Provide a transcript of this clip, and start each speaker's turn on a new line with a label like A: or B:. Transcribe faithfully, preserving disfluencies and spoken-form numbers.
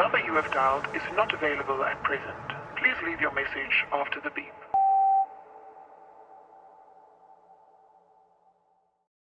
A: number you have dialed is not available at present. Please leave your message after the beep.